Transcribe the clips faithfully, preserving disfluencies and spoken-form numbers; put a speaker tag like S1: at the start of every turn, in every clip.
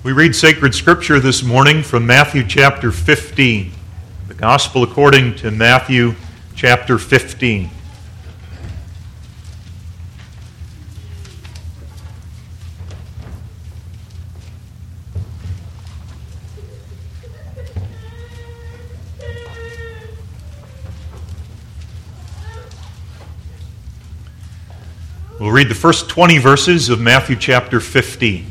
S1: We read sacred scripture this morning from Matthew chapter fifteen. The Gospel according to Matthew chapter fifteen. We'll read the first twenty verses of Matthew chapter fifteen.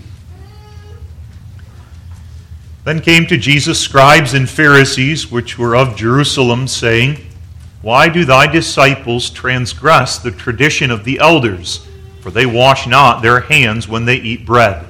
S1: Then came to Jesus scribes and Pharisees, which were of Jerusalem, saying, Why do thy disciples transgress the tradition of the elders? For they wash not their hands when they eat bread.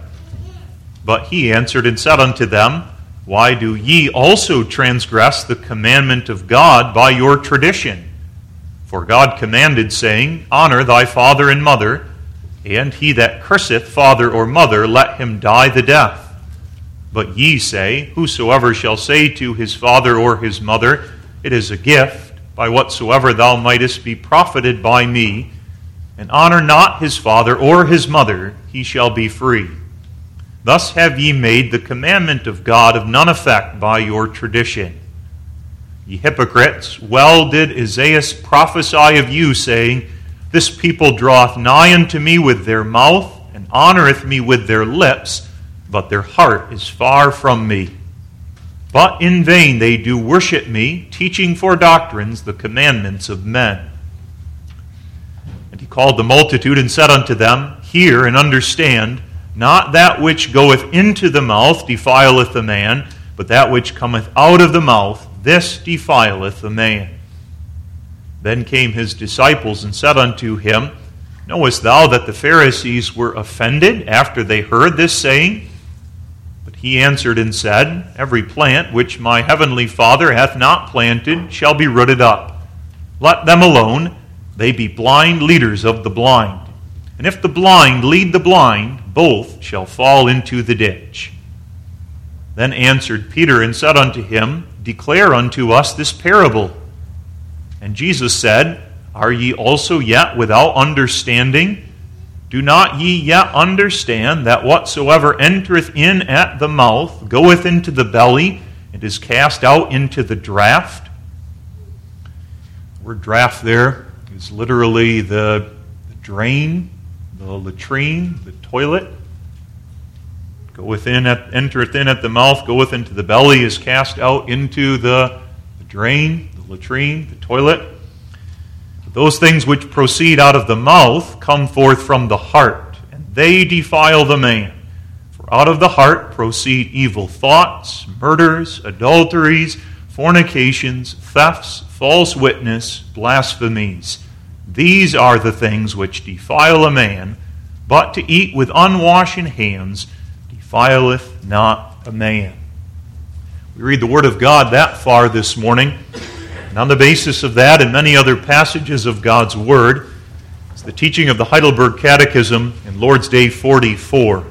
S1: But he answered and said unto them, Why do ye also transgress the commandment of God by your tradition? For God commanded, saying, Honor thy father and mother, and he that curseth father or mother, let him die the death. But ye say, Whosoever shall say to his father or his mother, It is a gift, by whatsoever thou mightest be profited by me, and honor not his father or his mother, he shall be free. Thus have ye made the commandment of God of none effect by your tradition. Ye hypocrites, well did Isaiah prophesy of you, saying, This people draweth nigh unto me with their mouth, and honoreth me with their lips, but their heart is far from me. But in vain they do worship me, teaching for doctrines the commandments of men. And he called the multitude and said unto them, Hear and understand, not that which goeth into the mouth defileth a man, but that which cometh out of the mouth, this defileth a man. Then came his disciples and said unto him, Knowest thou that the Pharisees were offended after they heard this saying? But he answered and said, Every plant which my heavenly Father hath not planted shall be rooted up. Let them alone, they be blind leaders of the blind. And if the blind lead the blind, both shall fall into the ditch. Then answered Peter and said unto him, Declare unto us this parable. And Jesus said, Are ye also yet without understanding? Do not ye yet understand that whatsoever entereth in at the mouth goeth into the belly, and is cast out into the draught? The word draught there is literally the, the drain, the latrine, the toilet. Goeth in at, entereth in at the mouth, goeth into the belly, is cast out into the, the drain, the latrine, the toilet. Those things which proceed out of the mouth come forth from the heart, and they defile the man. For out of the heart proceed evil thoughts, murders, adulteries, fornications, thefts, false witness, blasphemies. These are the things which defile a man, but to eat with unwashen hands defileth not a man. We read the Word of God that far this morning. And on the basis of that and many other passages of God's Word is the teaching of the Heidelberg Catechism in Lord's Day forty-four.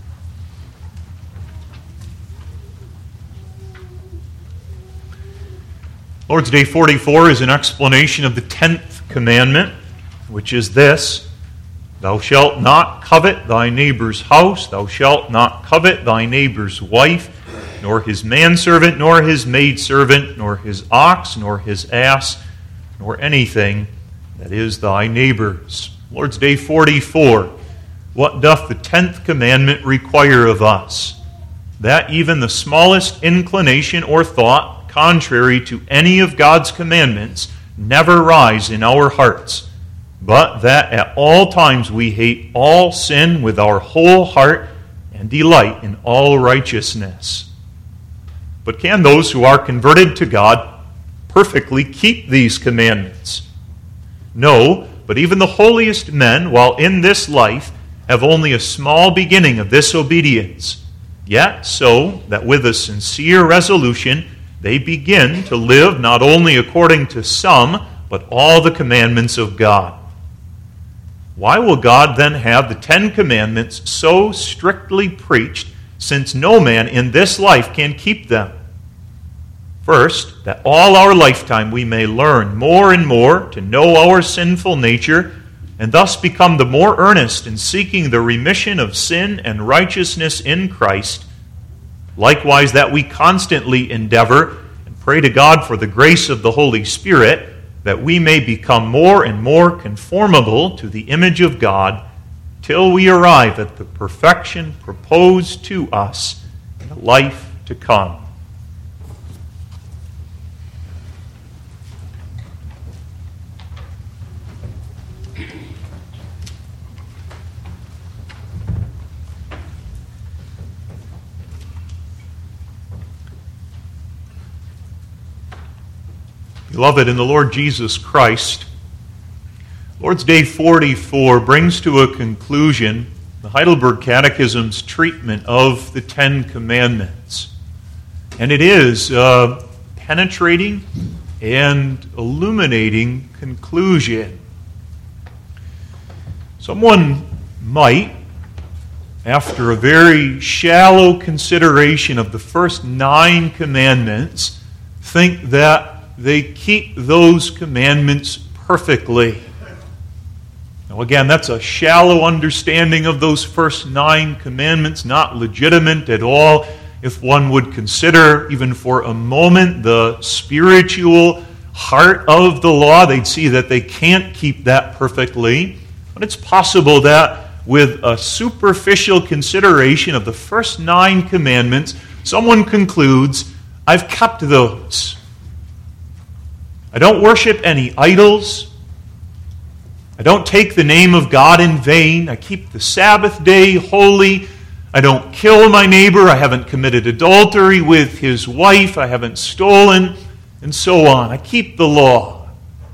S1: Lord's Day forty-four is an explanation of the tenth commandment, which is this: Thou shalt not covet thy neighbor's house, thou shalt not covet thy neighbor's wife, nor his manservant, nor his maidservant, nor his ox, nor his ass, nor anything that is thy neighbor's. Lord's Day forty-four. What doth the tenth commandment require of us? That even the smallest inclination or thought, contrary to any of God's commandments, never rise in our hearts, but that at all times we hate all sin with our whole heart and delight in all righteousness. But can those who are converted to God perfectly keep these commandments? No, but even the holiest men, while in this life, have only a small beginning of this obedience. Yet so that with a sincere resolution they begin to live not only according to some, but all the commandments of God. Why will God then have the Ten Commandments so strictly preached, since no man in this life can keep them? First, that all our lifetime we may learn more and more to know our sinful nature, and thus become the more earnest in seeking the remission of sin and righteousness in Christ, Likewise, that we constantly endeavor and pray to God for the grace of the Holy Spirit, that we may become more and more conformable to the image of God, till we arrive at the perfection proposed to us in the life to come. Beloved in the Lord Jesus Christ, Lord's Day forty-four brings to a conclusion the Heidelberg Catechism's treatment of the Ten Commandments. And it is a penetrating and illuminating conclusion. Someone might, after a very shallow consideration of the first nine commandments, think that they keep those commandments perfectly. Now again, that's a shallow understanding of those first nine commandments, not legitimate at all. If one would consider, even for a moment, the spiritual heart of the law, they'd see that they can't keep that perfectly. But it's possible that with a superficial consideration of the first nine commandments, someone concludes, I've kept those. I don't worship any idols. I don't take the name of God in vain. I keep the Sabbath day holy. I don't kill my neighbor. I haven't committed adultery with his wife. I haven't stolen, and so on. I keep the law.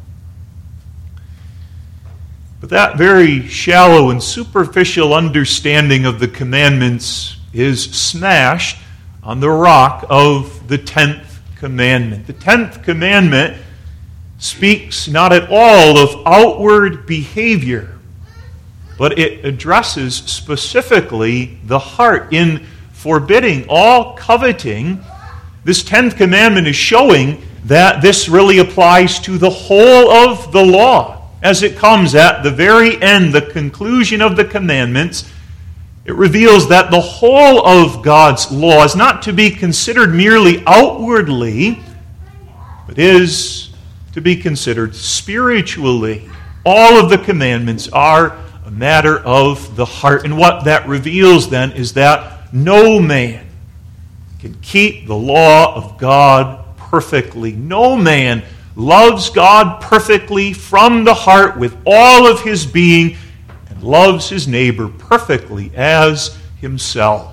S1: But that very shallow and superficial understanding of the commandments is smashed on the rock of the tenth commandment. The tenth commandment speaks not at all of outward behavior, but it addresses specifically the heart. In forbidding all coveting, this tenth commandment is showing that this really applies to the whole of the law. As it comes at the very end, the conclusion of the commandments, it reveals that the whole of God's law is not to be considered merely outwardly, but is to be considered spiritually. All of the commandments are a matter of the heart. And what that reveals then is that no man can keep the law of God perfectly. No man loves God perfectly from the heart with all of his being and loves his neighbor perfectly as himself.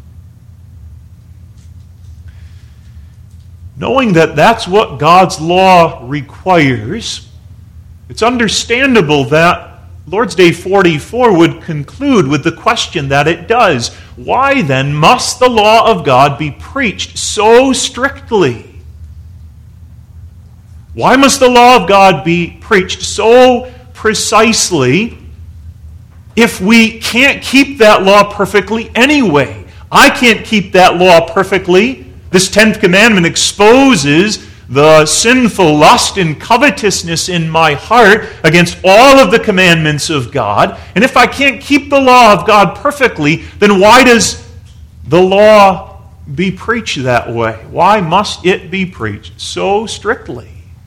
S1: Knowing that that's what God's law requires, it's understandable that Lord's Day forty-four would conclude with the question that it does. Why then must the law of God be preached so strictly? Why must the law of God be preached so precisely if we can't keep that law perfectly anyway? I can't keep that law perfectly. This tenth commandment exposes the sinful lust and covetousness in my heart against all of the commandments of God. And if I can't keep the law of God perfectly, then why does the law be preached that way? Why must it be preached so strictly?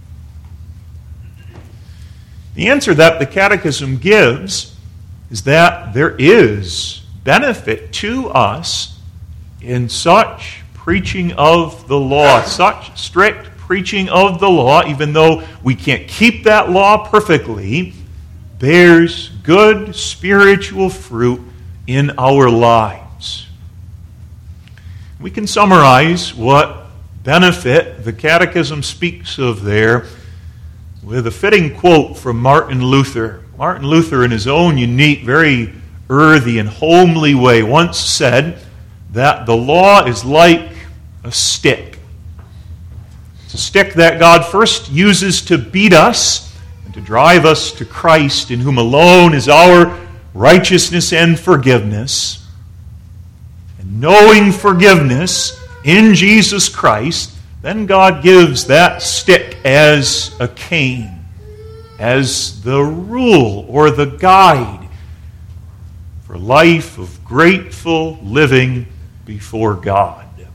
S1: The answer that the Catechism gives is that there is benefit to us in such preaching of the law, such strict preaching of the law, even though we can't keep that law perfectly, bears good spiritual fruit in our lives. We can summarize what benefit the Catechism speaks of there with a fitting quote from Martin Luther. Martin Luther, in his own unique, very earthy and homely way, once said that the law is like a stick. It's a stick that God first uses to beat us and to drive us to Christ, in whom alone is our righteousness and forgiveness. And knowing forgiveness in Jesus Christ, then God gives that stick as a cane, as the rule or the guide for a life of grateful living before God.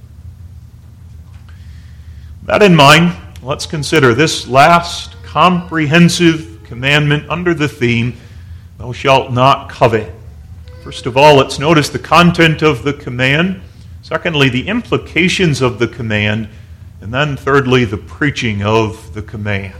S1: That in mind, let's consider this last comprehensive commandment under the theme, thou shalt not covet. First of all, let's notice the content of the command. Secondly, the implications of the command. And then thirdly, the preaching of the command.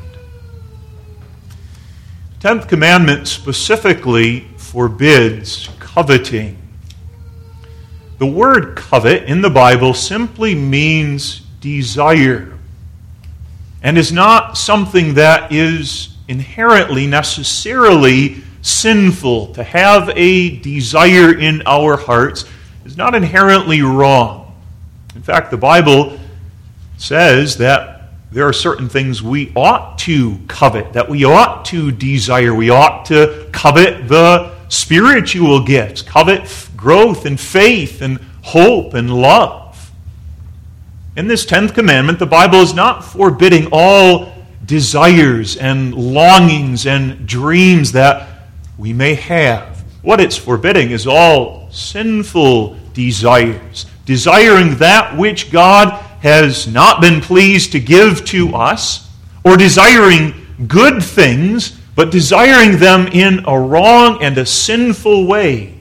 S1: Tenth commandment specifically forbids coveting. The word covet in the Bible simply means desire, and is not something that is inherently, necessarily sinful. To have a desire in our hearts is not inherently wrong. In fact, the Bible says that there are certain things we ought to covet, that we ought to desire. We ought to covet the spiritual gifts, covet growth and faith and hope and love. In this tenth commandment, the Bible is not forbidding all desires and longings and dreams that we may have. What it's forbidding is all sinful desires, desiring that which God has not been pleased to give to us, or desiring good things, but desiring them in a wrong and a sinful way.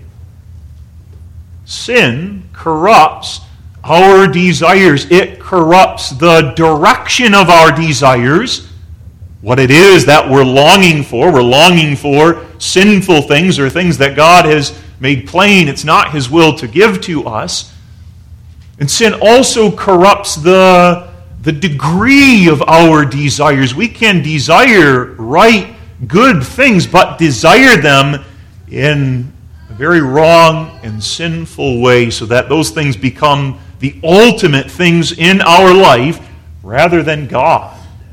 S1: Sin corrupts our desires. It corrupts the direction of our desires, what it is that we're longing for. We're longing for sinful things or things that God has made plain it's not His will to give to us. And sin also corrupts the, the degree of our desires. We can desire right, good things, but desire them in a very wrong and sinful way, so that those things become the ultimate things in our life rather than God.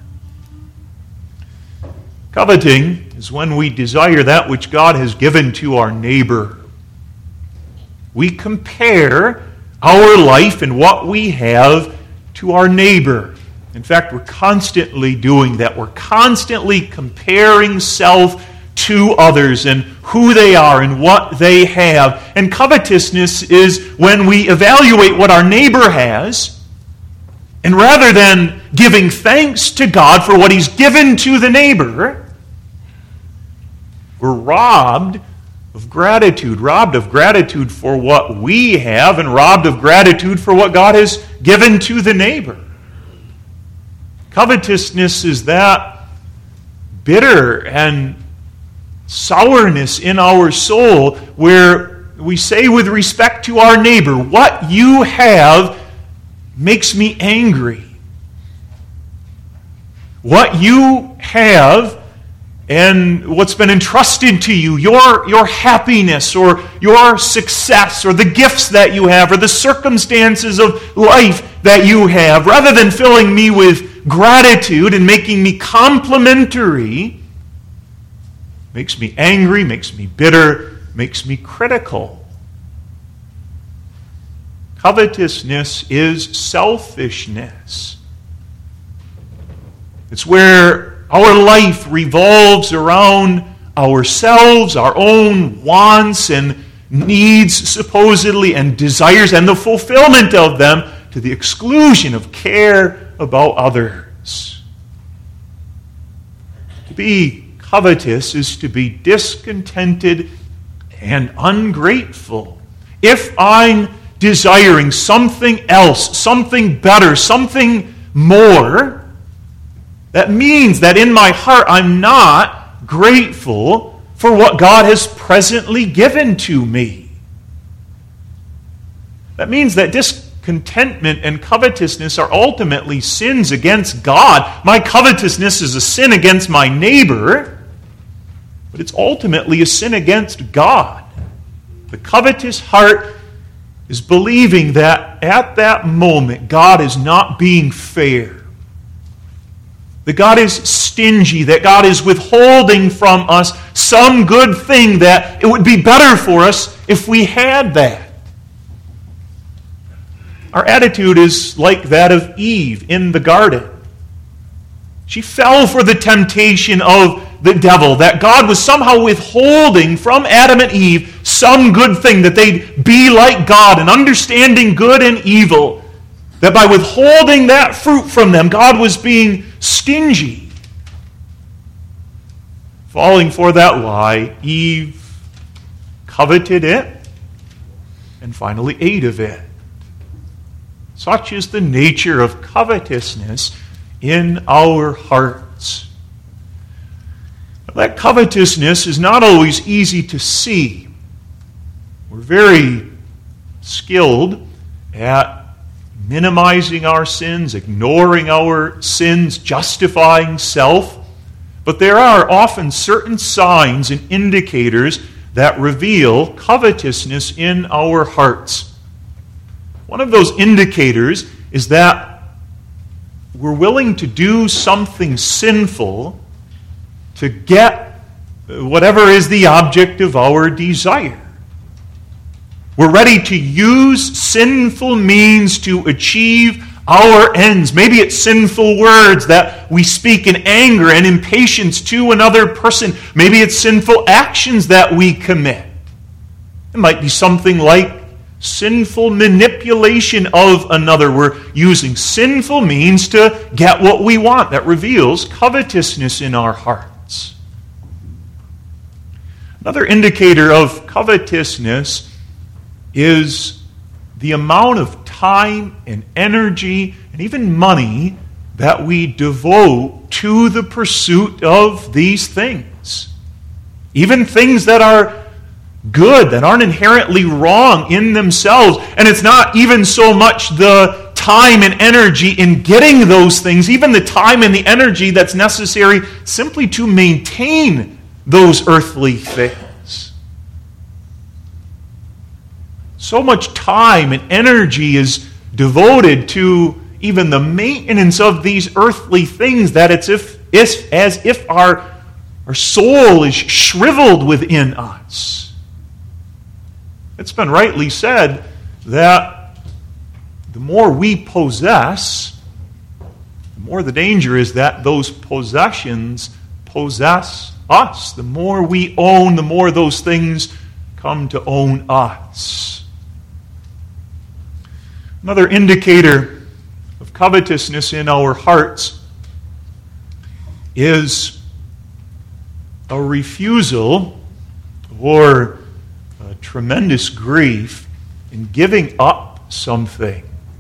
S1: Coveting is when we desire that which God has given to our neighbor. We compare our life and what we have to our neighbor. In fact, we're constantly doing that. We're constantly comparing self to others and who they are and what they have. And covetousness is when we evaluate what our neighbor has, and rather than giving thanks to God for what He's given to the neighbor, we're robbed of gratitude, robbed of gratitude for what we have, and robbed of gratitude for what God has given to the neighbor. Covetousness is that bitter and sourness in our soul where we say with respect to our neighbor, what you have makes me angry. What you have and what's been entrusted to you, your, your happiness or your success or the gifts that you have or the circumstances of life that you have, rather than filling me with gratitude and making me complimentary, makes me angry, makes me bitter, makes me critical. Covetousness is selfishness. It's where our life revolves around ourselves, our own wants and needs, supposedly, and desires, and the fulfillment of them to the exclusion of care about others. To be covetous is to be discontented and ungrateful. If I'm desiring something else, something better, something more, that means that in my heart I'm not grateful for what God has presently given to me. That means that discontentment and covetousness are ultimately sins against God. My covetousness is a sin against my neighbor, but it's ultimately a sin against God. The covetous heart is believing that at that moment God is not being fair, that God is stingy, that God is withholding from us some good thing, that it would be better for us if we had that. Our attitude is like that of Eve in the garden. She fell for the temptation of the devil, that God was somehow withholding from Adam and Eve some good thing, that they'd be like God in understanding good and evil. That by withholding that fruit from them, God was being stingy. Falling for that lie, Eve coveted it and finally ate of it. Such is the nature of covetousness in our hearts. That covetousness is not always easy to see. We're very skilled at minimizing our sins, ignoring our sins, justifying self. But there are often certain signs and indicators that reveal covetousness in our hearts. One of those indicators is that we're willing to do something sinful to get whatever is the object of our desire. We're ready to use sinful means to achieve our ends. Maybe it's sinful words that we speak in anger and impatience to another person. Maybe it's sinful actions that we commit. It might be something like sinful manipulation of another. We're using sinful means to get what we want. That reveals covetousness in our hearts. Another indicator of covetousness is the amount of time and energy and even money that we devote to the pursuit of these things. Even things that are good, that aren't inherently wrong in themselves. And it's not even so much the time and energy in getting those things, even the time and the energy that's necessary simply to maintain those earthly things. So much time and energy is devoted to even the maintenance of these earthly things that it's if, it's as if our, our soul is shriveled within us. It's been rightly said that the more we possess, the more the danger is that those possessions possess us. The more we own, the more those things come to own us. Another indicator of covetousness in our hearts is a refusal or a tremendous grief in giving up something.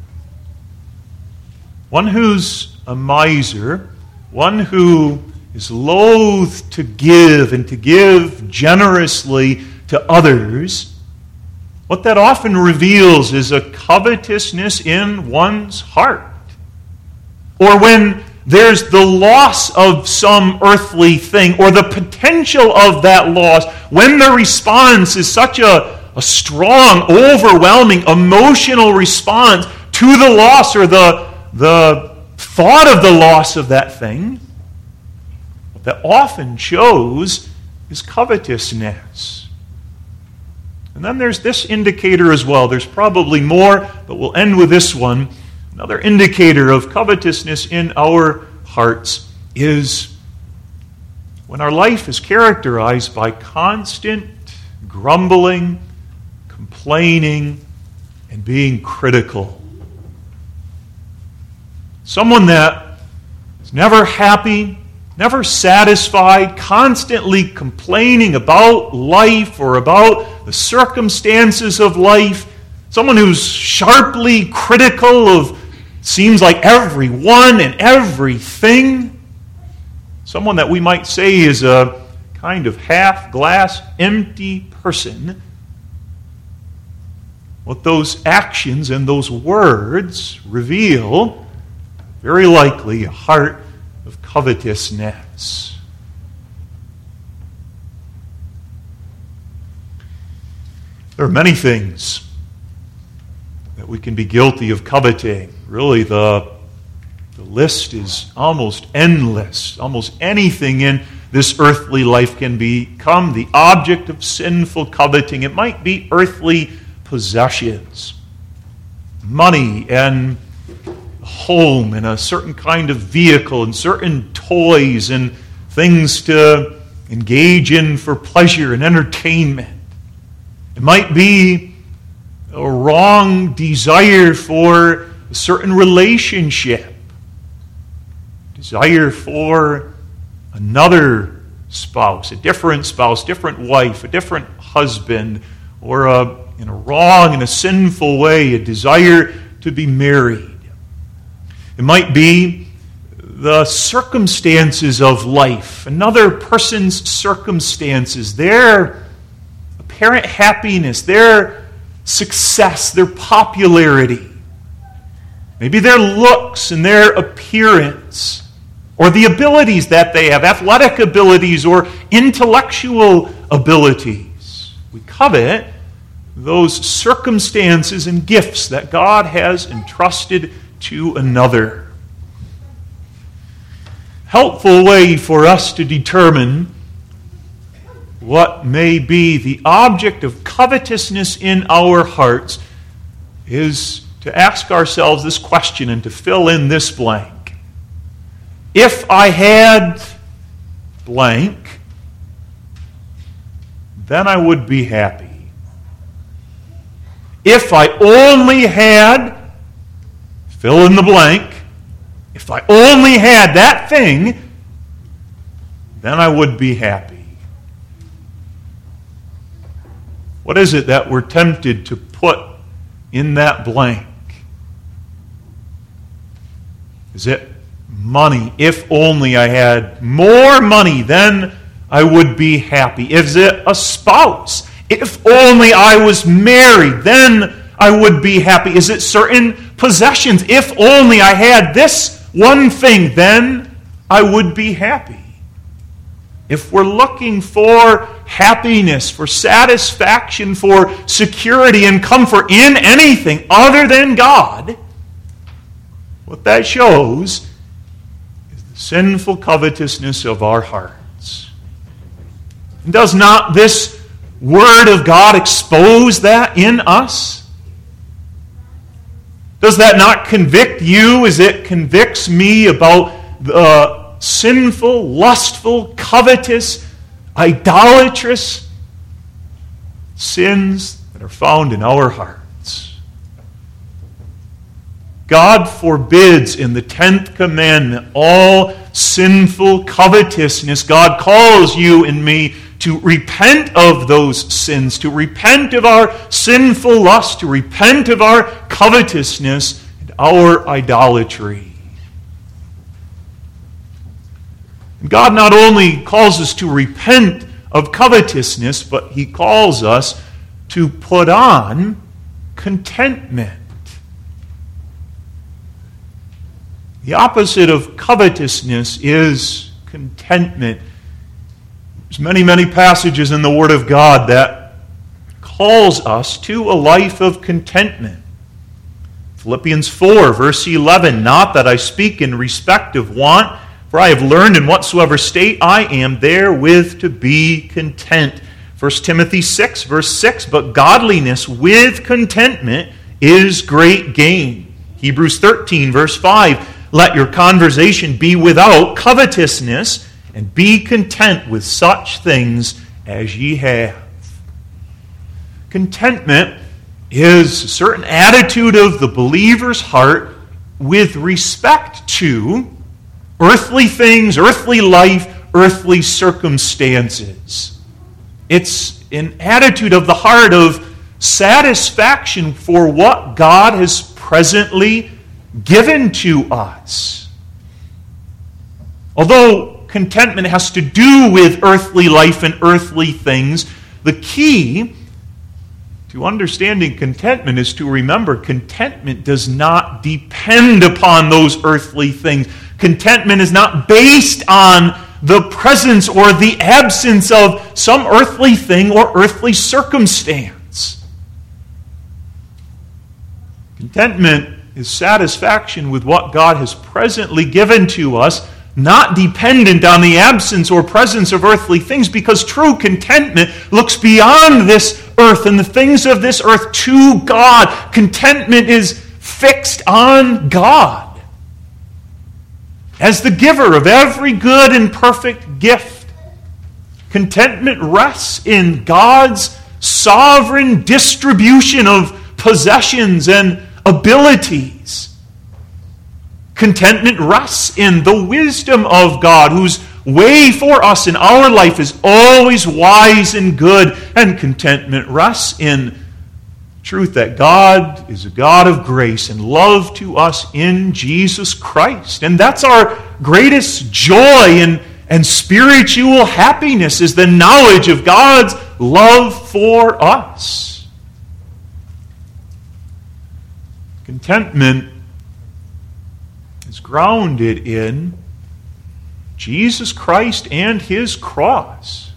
S1: One who's a miser, one who is loath to give and to give generously to others, what that often reveals is a covetousness in one's heart. Or when there's the loss of some earthly thing, or the potential of that loss, when the response is such a, a strong, overwhelming, emotional response to the loss or the, the thought of the loss of that thing, what that often shows is covetousness. And then there's this indicator as well. There's probably more, but we'll end with this one. Another indicator of covetousness in our hearts is when our life is characterized by constant grumbling, complaining, and being critical. Someone that is never happy, never satisfied, constantly complaining about life or about the circumstances of life. Someone who's sharply critical of, seems like, everyone and everything. Someone that we might say is a kind of half-glass empty person. What those actions and those words reveal, very likely, a heart of covetousness. There are many things that we can be guilty of coveting. Really, the, the list is almost endless. Almost anything in this earthly life can become the object of sinful coveting. It might be earthly possessions, money and home and a certain kind of vehicle and certain toys and things to engage in for pleasure and entertainment. It might be a wrong desire for a certain relationship, desire for another spouse, a different spouse, different wife, a different husband, or a, in a wrong, in a sinful way, a desire to be married. It might be the circumstances of life, another person's circumstances, their apparent happiness, their success, their popularity, maybe their looks and their appearance, or the abilities that they have, athletic abilities or intellectual abilities. We covet those circumstances and gifts that God has entrusted to another. Helpful way for us to determine what may be the object of covetousness in our hearts is to ask ourselves this question and to fill in this blank. If I had blank, then I would be happy. If I only had, fill in the blank, if I only had that thing, then I would be happy. What is it that we're tempted to put in that blank? Is it money? If only I had more money, then I would be happy. Is it a spouse? If only I was married, then I would be happy. Is it certain possessions? If only I had this one thing, then I would be happy. If we're looking for happiness, for satisfaction, for security and comfort in anything other than God, what that shows is the sinful covetousness of our hearts. And does not this Word of God expose that in us? Does that not convict you as it convicts me about the sinful, lustful, covetous, idolatrous sins that are found in our hearts? God forbids in the tenth commandment all sinful covetousness. God calls you and me to repent of those sins, to repent of our sinful lust, to repent of our covetousness and our idolatry. And God not only calls us to repent of covetousness, but He calls us to put on contentment. The opposite of covetousness is contentment. There's many, many passages in the Word of God that calls us to a life of contentment. Philippians four, verse eleven, not that I speak in respect of want, for I have learned in whatsoever state I am therewith to be content. First Timothy six, verse six, but godliness with contentment is great gain. Hebrews thirteen, verse five, let your conversation be without covetousness, and be content with such things as ye have. Contentment is a certain attitude of the believer's heart with respect to earthly things, earthly life, earthly circumstances. It's an attitude of the heart of satisfaction for what God has presently given to us. Although contentment has to do with earthly life and earthly things, the key to understanding contentment is to remember contentment does not depend upon those earthly things. Contentment is not based on the presence or the absence of some earthly thing or earthly circumstance. Contentment is satisfaction with what God has presently given to us, not dependent on the absence or presence of earthly things, because true contentment looks beyond this earth and the things of this earth to God. Contentment is fixed on God as the giver of every good and perfect gift. Contentment rests in God's sovereign distribution of possessions and abilities. Contentment rests in the wisdom of God, whose way for us in our life is always wise and good. And contentment rests in truth that God is a God of grace and love to us in Jesus Christ. And that's our greatest joy and, and spiritual happiness, is the knowledge of God's love for us. Contentment is grounded in Jesus Christ and His cross.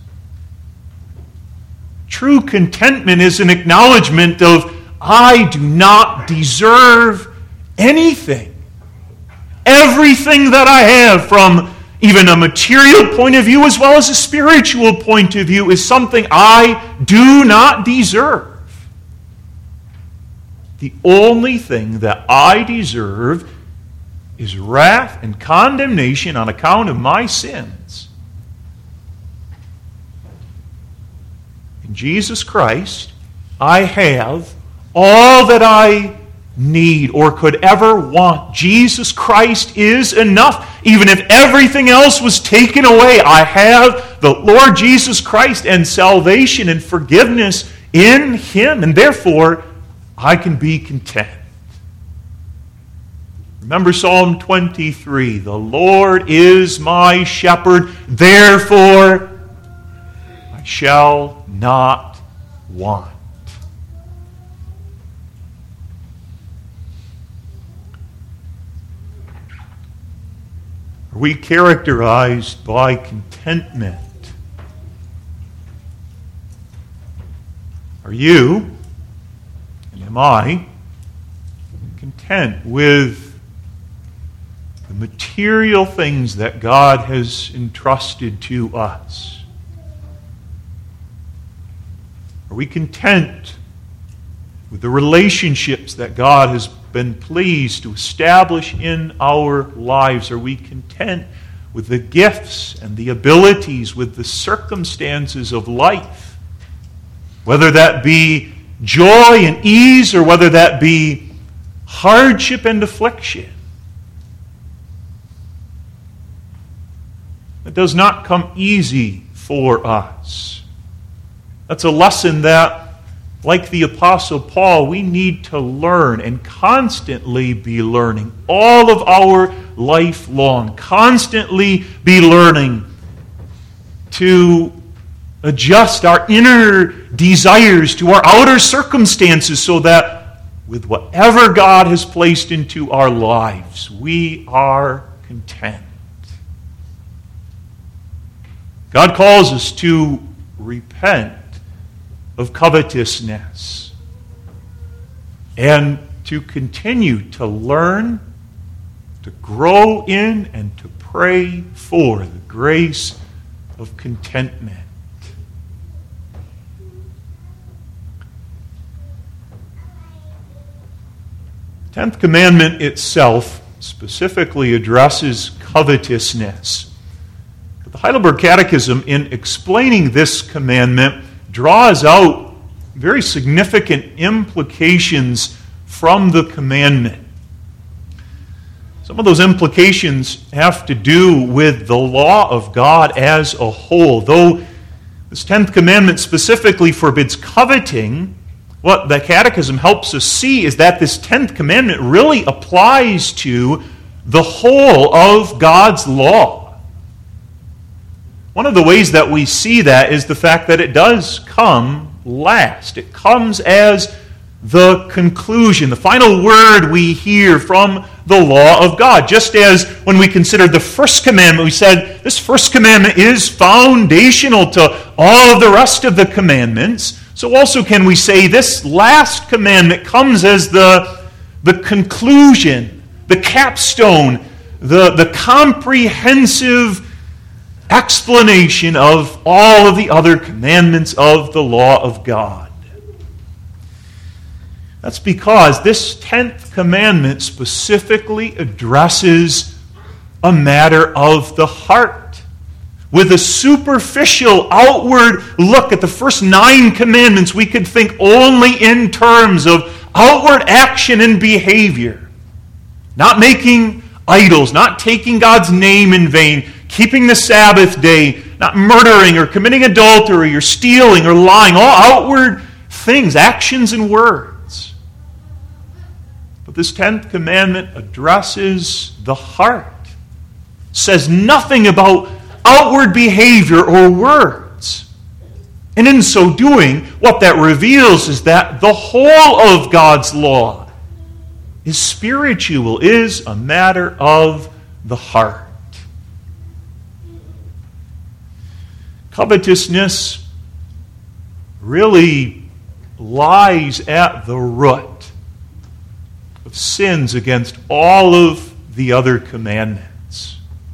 S1: True contentment is an acknowledgement of, I do not deserve anything. Everything that I have, from even a material point of view as well as a spiritual point of view, is something I do not deserve. The only thing that I deserve is wrath and condemnation on account of my sins. In Jesus Christ, I have all that I need or could ever want. Jesus Christ is enough. Even if everything else was taken away, I have the Lord Jesus Christ and salvation and forgiveness in Him, and therefore I can be content. Remember Psalm twenty-three, the Lord is my shepherd, therefore I shall not want. Are we characterized by contentment? Are you, and am I, content with the material things that God has entrusted to us? Are we content with the relationships that God has been pleased to establish in our lives? Are we content with the gifts and the abilities, with the circumstances of life? Whether that be joy and ease, or whether that be hardship and affliction. It does not come easy for us. That's a lesson that, like the Apostle Paul, we need to learn and constantly be learning all of our life long. Constantly be learning to adjust our inner desires to our outer circumstances, so that with whatever God has placed into our lives, we are content. God calls us to repent of covetousness and to continue to learn, to grow in, and to pray for the grace of contentment. The tenth commandment itself specifically addresses covetousness. But the Heidelberg Catechism, in explaining this commandment, draws out very significant implications from the commandment. Some of those implications have to do with the law of God as a whole. Though this tenth commandment specifically forbids coveting, what the Catechism helps us see is that this tenth commandment really applies to the whole of God's law. One of the ways that we see that is the fact that it does come last. It comes as the conclusion, the final word we hear from the law of God. Just as when we considered the first commandment, we said this first commandment is foundational to all of the rest of the commandments. So also can we say this last commandment comes as the, the conclusion, the capstone, the, the comprehensive explanation of all of the other commandments of the law of God. That's because this tenth commandment specifically addresses a matter of the heart. With a superficial, outward look at the first nine commandments, we could think only in terms of outward action and behavior, not making idols, not taking God's name in vain, keeping the Sabbath day, not murdering or committing adultery or stealing or lying, all outward things, actions and words. But this tenth commandment addresses the heart, says nothing about outward behavior or words. And in so doing, what that reveals is that the whole of God's law is spiritual, is a matter of the heart. Covetousness really lies at the root of sins against all of the other commandments.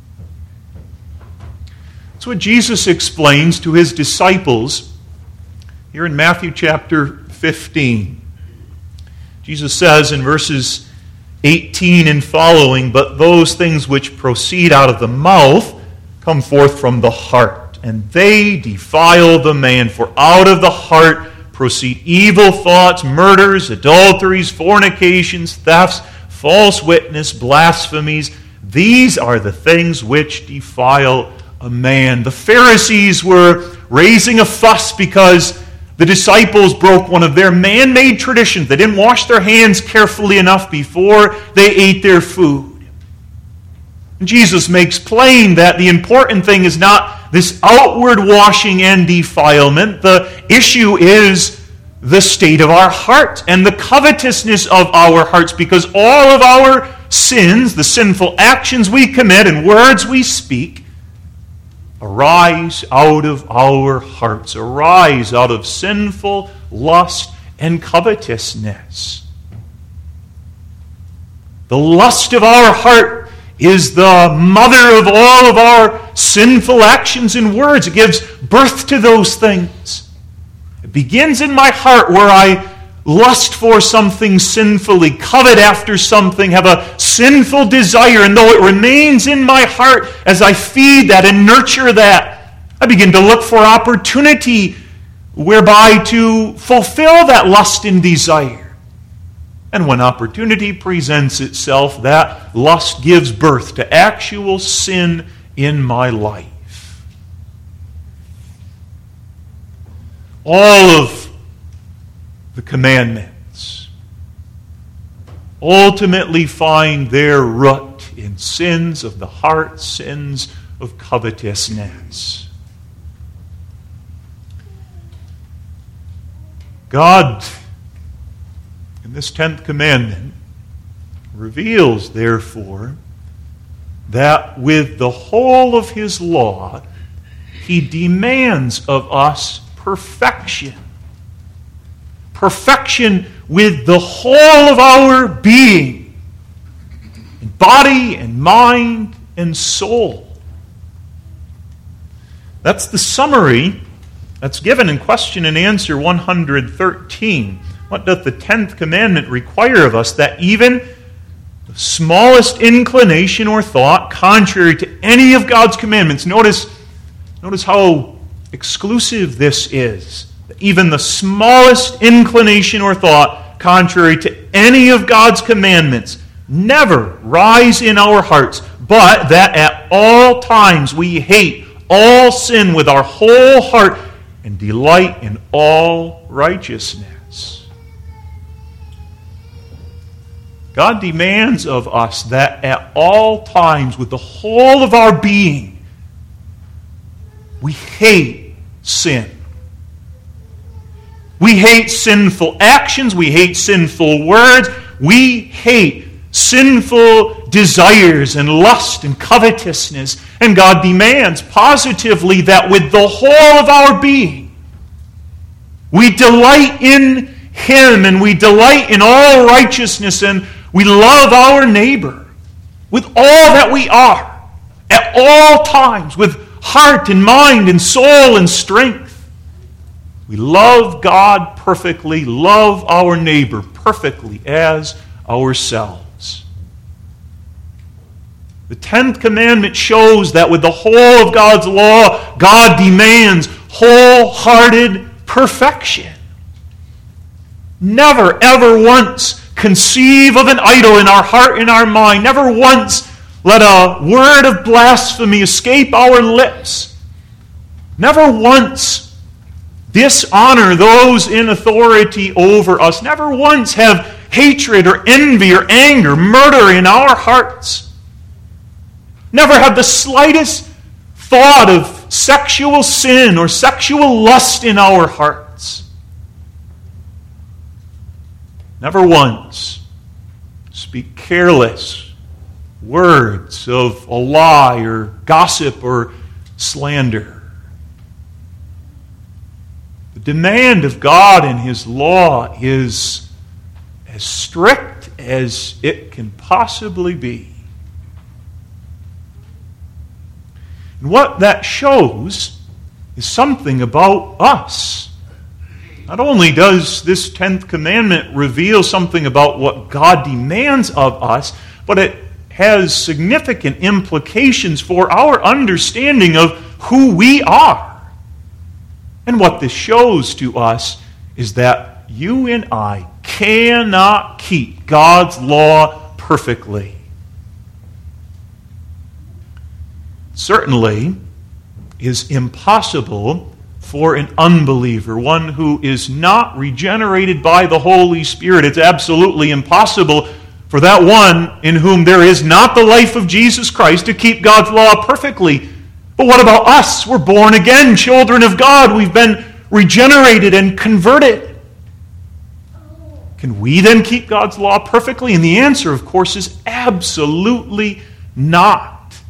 S1: That's what Jesus explains to his disciples here in Matthew chapter fifteen. Jesus says in verses eighteen and following, "But those things which proceed out of the mouth come forth from the heart, and they defile the man. For out of the heart proceed evil thoughts, murders, adulteries, fornications, thefts, false witness, blasphemies. These are the things which defile a man." The Pharisees were raising a fuss because the disciples broke one of their man-made traditions. They didn't wash their hands carefully enough before they ate their food. And Jesus makes plain that the important thing is not this outward washing and defilement. The issue is the state of our heart and the covetousness of our hearts, because all of our sins, the sinful actions we commit and words we speak, arise out of our hearts, arise out of sinful lust and covetousness. The lust of our heart is the mother of all of our sinful actions and words. It gives birth to those things. It begins in my heart where I lust for something sinfully, covet after something, have a sinful desire, and though it remains in my heart, as I feed that and nurture that, I begin to look for opportunity whereby to fulfill that lust and desire. And when opportunity presents itself, that lust gives birth to actual sin in my life. All of the commandments ultimately find their root in sins of the heart, sins of covetousness. God, in this tenth commandment, reveals, therefore, that with the whole of his law, he demands of us perfection. Perfection with the whole of our being, in body and mind and soul. That's the summary that's given in question and answer one hundred thirteen. What doth the tenth commandment require of us? That even the smallest inclination or thought contrary to any of God's commandments, notice, notice how exclusive this is. Even the smallest inclination or thought contrary to any of God's commandments never rise in our hearts, but that at all times we hate all sin with our whole heart and delight in all righteousness. God demands of us that at all times, with the whole of our being, we hate sin. We hate sinful actions. We hate sinful words. We hate sinful desires and lust and covetousness. And God demands positively that with the whole of our being, we delight in Him and we delight in all righteousness and we love our neighbor with all that we are at all times, with heart and mind and soul and strength. We love God perfectly, love our neighbor perfectly as ourselves. The tenth commandment shows that with the whole of God's law, God demands wholehearted perfection. Never, ever once conceive of an idol in our heart, in our mind. Never once let a word of blasphemy escape our lips. Never once dishonor those in authority over us. Never once have hatred or envy or anger, murder in our hearts. Never have the slightest thought of sexual sin or sexual lust in our hearts. Never once speak careless words of a lie or gossip or slander. The demand of God in His law is as strict as it can possibly be. And what that shows is something about us. Not only does this tenth commandment reveal something about what God demands of us, but it has significant implications for our understanding of who we are. And what this shows to us is that you and I cannot keep God's law perfectly. Certainly is impossible for an unbeliever, one who is not regenerated by the Holy Spirit. It's absolutely impossible for that one in whom there is not the life of Jesus Christ to keep God's law perfectly. But what about us? We're born again, children of God. We've been regenerated and converted. Can we then keep God's law perfectly? And the answer, of course, is absolutely not.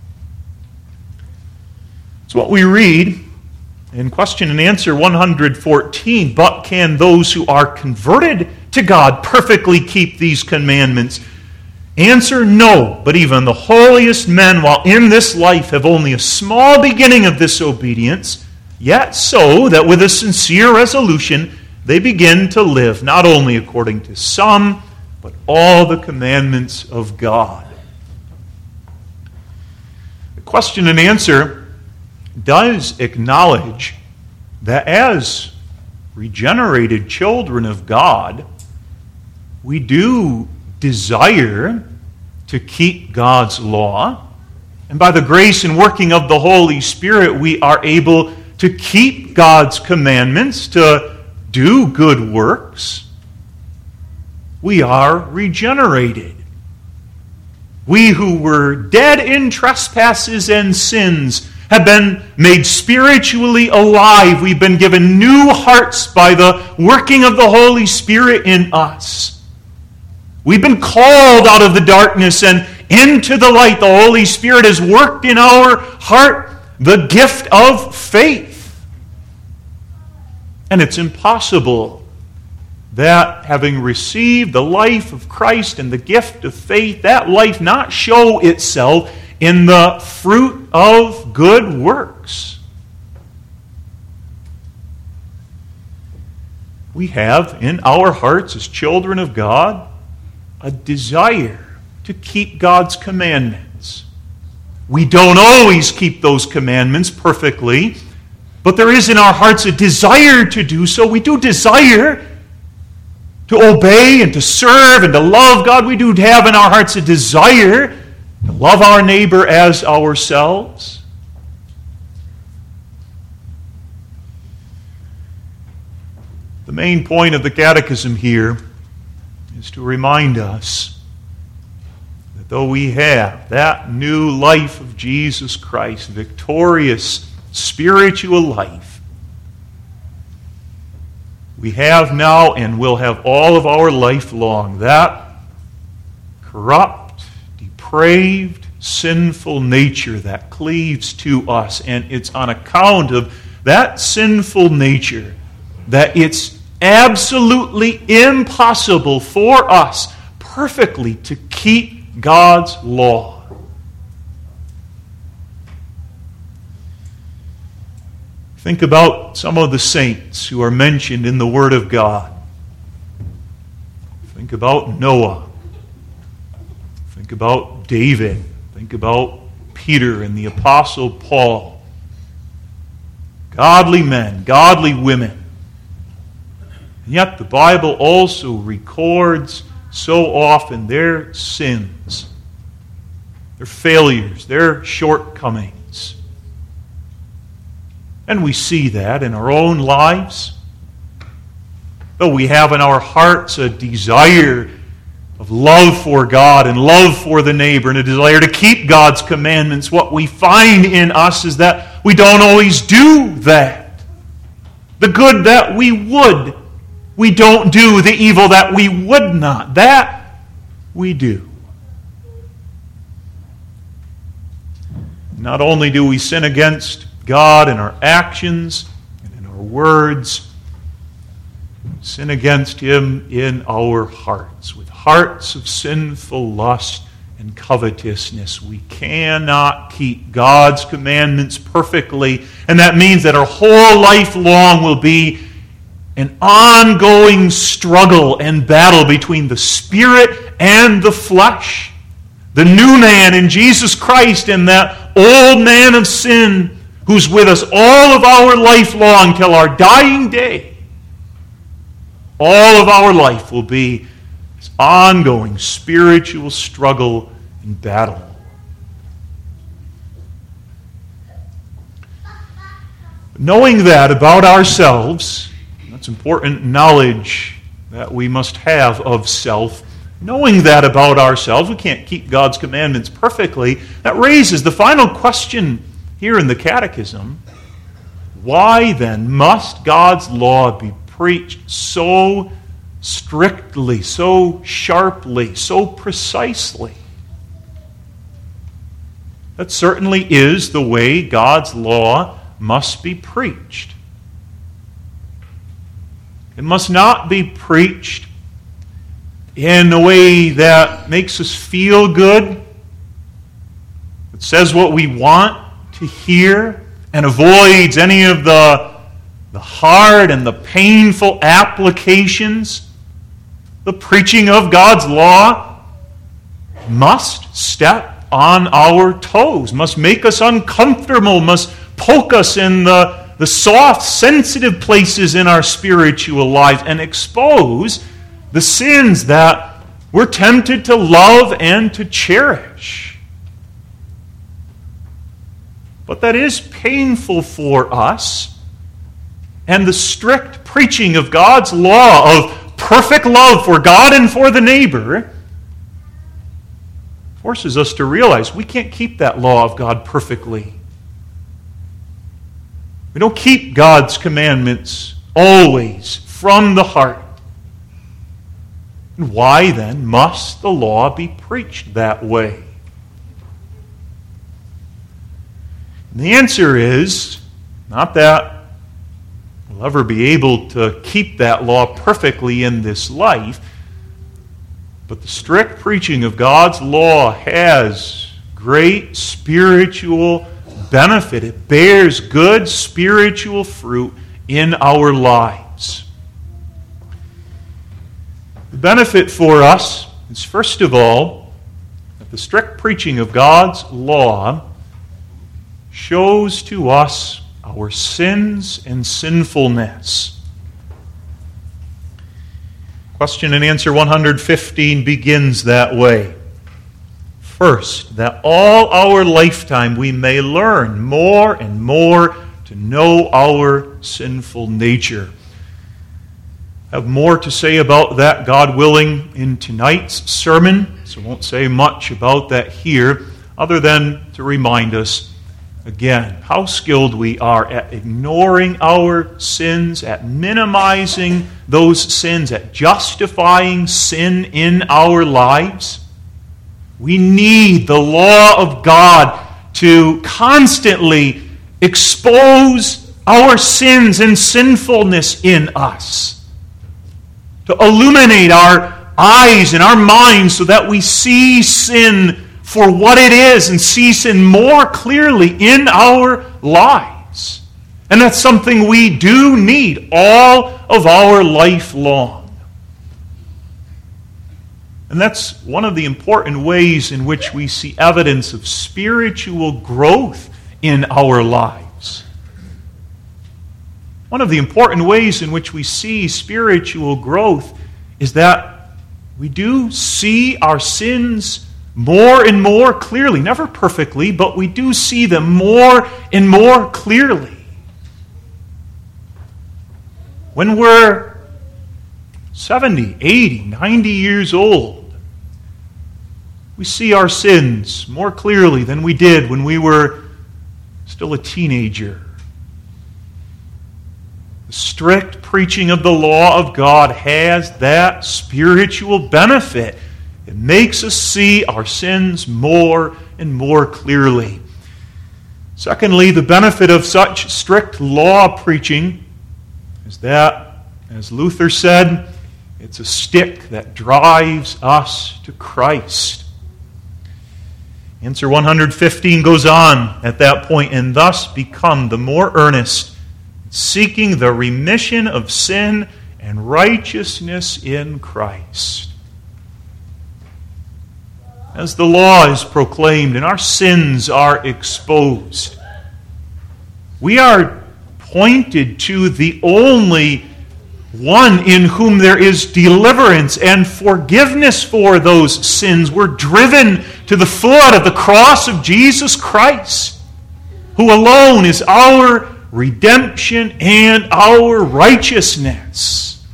S1: It's what we read in question and answer one hundred fourteen. But can those who are converted to God perfectly keep these commandments? Answer, no. But even the holiest men, while in this life, have only a small beginning of this obedience, yet so that with a sincere resolution they begin to live, not only according to some, but all the commandments of God. The question and answer does acknowledge that as regenerated children of God, we do desire to keep God's law. And by the grace and working of the Holy Spirit, we are able to keep God's commandments, to do good works. We are regenerated. We who were dead in trespasses and sins have been made spiritually alive. We've been given new hearts by the working of the Holy Spirit in us. We've been called out of the darkness and into the light. The Holy Spirit has worked in our heart the gift of faith. And it's impossible that having received the life of Christ and the gift of faith, that life not show itself in the fruit of good works. We have in our hearts as children of God a desire to keep God's commandments. We don't always keep those commandments perfectly, but there is in our hearts a desire to do so. We do desire to obey and to serve and to love God. We do have in our hearts a desire to love our neighbor as ourselves. The main point of the Catechism here is to remind us that though we have that new life of Jesus Christ, victorious spiritual life, we have now and will have all of our life long that corrupt, depraved, sinful nature that cleaves to us. And it's on account of that sinful nature that it's absolutely impossible for us perfectly to keep God's law. Think about some of the saints who are mentioned in the Word of God. Think about Noah. Think about David. Think about Peter and the Apostle Paul. Godly men, godly women. And yet the Bible also records so often their sins. their failures, their shortcomings. And we see that in our own lives. Though we have in our hearts a desire of love for God and love for the neighbor and a desire to keep God's commandments, what we find in us is that we don't always do that. The good that we would, we don't do. The evil that we would not, that we do. Not only do we sin against God in our actions and in our words, sin against Him in our hearts, with hearts of sinful lust and covetousness. We cannot keep God's commandments perfectly, and that means that our whole life long will be an ongoing struggle and battle between the Spirit and the flesh. The new man in Jesus Christ and that old man of sin who's with us all of our life long till our dying day. All of our life will be this ongoing spiritual struggle and battle. Knowing that about ourselves, that's important knowledge that we must have of self. Knowing that about ourselves, we can't keep God's commandments perfectly. That raises the final question here in the Catechism. Why then must God's law be preached so strictly, so sharply, so precisely? That certainly is the way God's law must be preached. It must not be preached in a way that makes us feel good, that says what we want to hear, and avoids any of the, the hard and the painful applications. The preaching of God's law must step on our toes, must make us uncomfortable, must poke us in the, the soft, sensitive places in our spiritual lives and expose the sins that we're tempted to love and to cherish. But that is painful for us. And the strict preaching of God's law of perfect love for God and for the neighbor forces us to realize we can't keep that law of God perfectly. We don't keep God's commandments always from the heart. And why then must the law be preached that way? And the answer is not that we'll ever be able to keep that law perfectly in this life, but the strict preaching of God's law has great spiritual benefit. It bears good spiritual fruit in our lives. The benefit for us is, first of all, that the strict preaching of God's law shows to us our sins and sinfulness. Question and answer one hundred fifteen begins that way. First, that all our lifetime we may learn more and more to know our sinful nature. I have more to say about that, God willing, in tonight's sermon, so I won't say much about that here, other than to remind us again how skilled we are at ignoring our sins, at minimizing those sins, at justifying sin in our lives. We need the law of God to constantly expose our sins and sinfulness in us, to illuminate our eyes and our minds so that we see sin for what it is and see sin more clearly in our lives. And that's something we do need all of our life long. And that's one of the important ways in which we see evidence of spiritual growth in our lives. One of the important ways in which we see spiritual growth is that we do see our sins more and more clearly. Never perfectly, but we do see them more and more clearly. When we're seventy, eighty, ninety years old, we see our sins more clearly than we did when we were still a teenager. The strict preaching of the law of God has that spiritual benefit. It makes us see our sins more and more clearly. Secondly, the benefit of such strict law preaching is that, as Luther said, it's a stick that drives us to Christ. Answer one fifteen goes on at that point, and thus become the more earnest, seeking the remission of sin and righteousness in Christ. As the law is proclaimed and our sins are exposed, we are pointed to the only one in whom there is deliverance and forgiveness for those sins. We're driven to the foot of the cross of Jesus Christ, who alone is our redemption and our righteousness.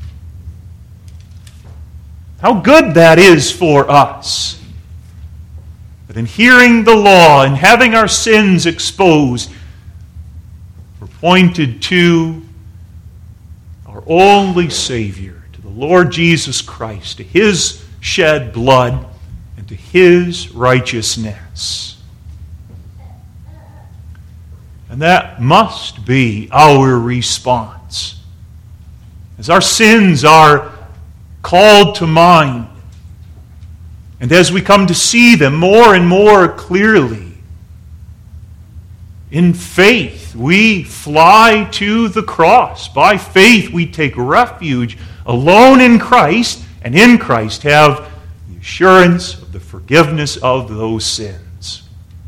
S1: How good that is for us. But in hearing the law and having our sins exposed, we're pointed to our only Savior, to the Lord Jesus Christ, to His shed blood and to His righteousness. And that must be our response. As our sins are called to mind, and as we come to see them more and more clearly, in faith we fly to the cross. By faith we take refuge alone in Christ, and in Christ have the assurance of the forgiveness of those sins.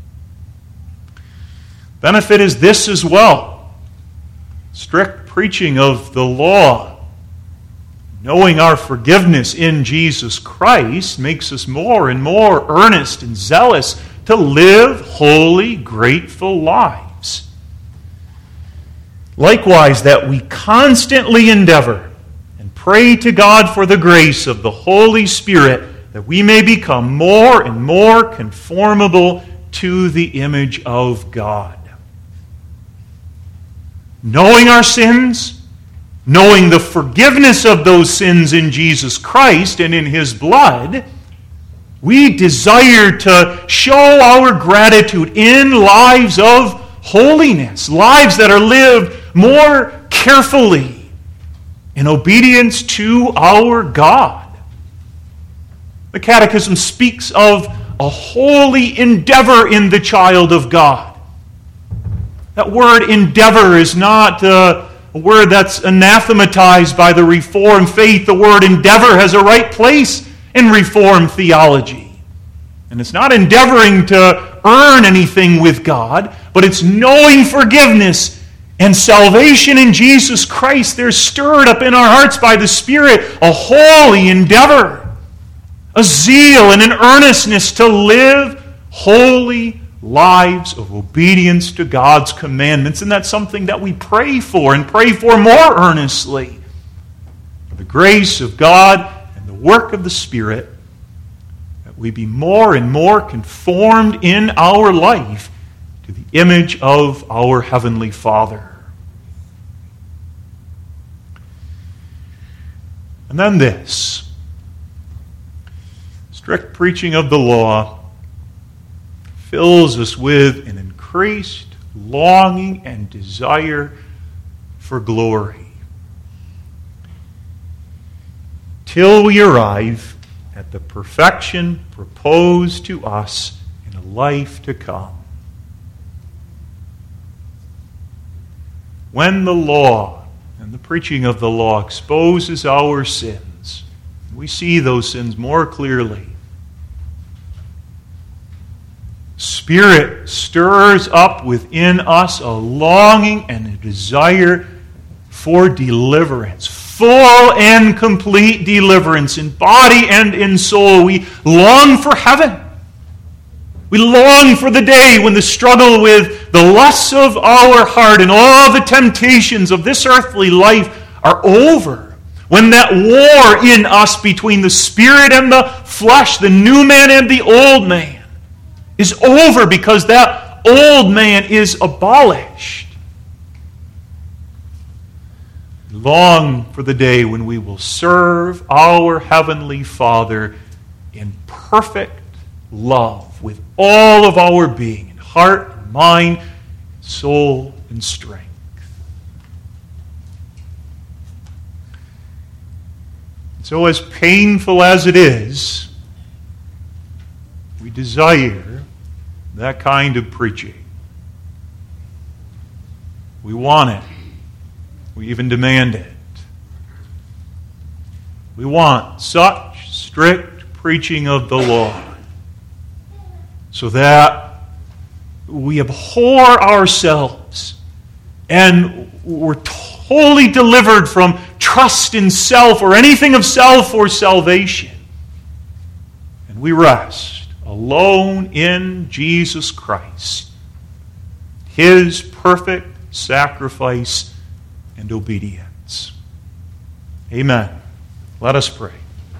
S1: Benefit is this as well. Strict preaching of the law, knowing our forgiveness in Jesus Christ, makes us more and more earnest and zealous to live holy, grateful lives. Likewise, that we constantly endeavor and pray to God for the grace of the Holy Spirit, that we may become more and more conformable to the image of God. Knowing our sins, knowing the forgiveness of those sins in Jesus Christ and in His blood, we desire to show our gratitude in lives of holiness, lives that are lived more carefully in obedience to our God. The Catechism speaks of a holy endeavor in the child of God. That word endeavor is not uh, a word that's anathematized by the Reformed faith. The word endeavor has a right place in Reformed theology. And it's not endeavoring to earn anything with God, but it's knowing forgiveness and salvation in Jesus Christ. They're stirred up in our hearts by the Spirit, a holy endeavor, a zeal and an earnestness to live holy lives of obedience to God's commandments. And that's something that we pray for, and pray for more earnestly. For the grace of God and the work of the Spirit, that we be more and more conformed in our life to the image of our Heavenly Father. And then this. Strict preaching of the law fills us with an increased longing and desire for glory, till we arrive at the perfection proposed to us in a life to come. When the law and the preaching of the law exposes our sins, we see those sins more clearly. Spirit stirs up within us a longing and a desire for deliverance, full and complete deliverance in body and in soul. We long for heaven. We long for the day when the struggle with the lusts of our heart and all the temptations of this earthly life are over. When that war in us between the spirit and the flesh, the new man and the old man, is over because that old man is abolished. We long for the day when we will serve our Heavenly Father in perfect love with all of our being, in heart, and mind, soul, and strength. So as painful as it is, we desire that kind of preaching. We want it. We even demand it. We want such strict preaching of the law so that we abhor ourselves and we're wholly delivered from trust in self or anything of self for salvation. And we rest alone in Jesus Christ, His perfect sacrifice and obedience. Amen. Let us pray.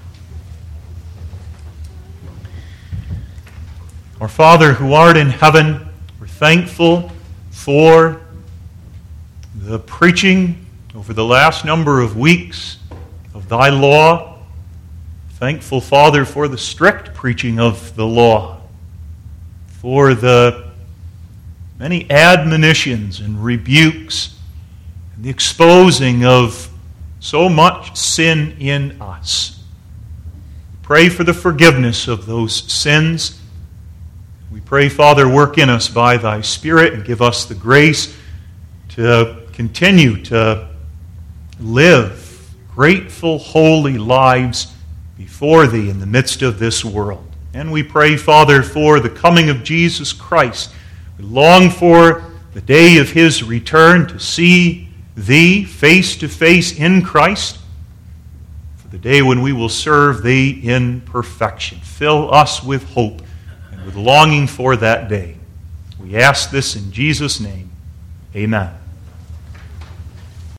S1: Our Father who art in heaven, we're thankful for the preaching over the last number of weeks of Thy law. Thankful, Father, for the strict preaching of the law, for the many admonitions and rebukes, and the exposing of so much sin in us. Pray for the forgiveness of those sins. We pray, Father, work in us by Thy Spirit and give us the grace to continue to live grateful, holy lives before Thee in the midst of this world. And we pray, Father, for the coming of Jesus Christ. We long for the day of His return to see Thee face to face in Christ, for the day when we will serve Thee in perfection. Fill us with hope and with longing for that day. We ask this in Jesus' name. Amen.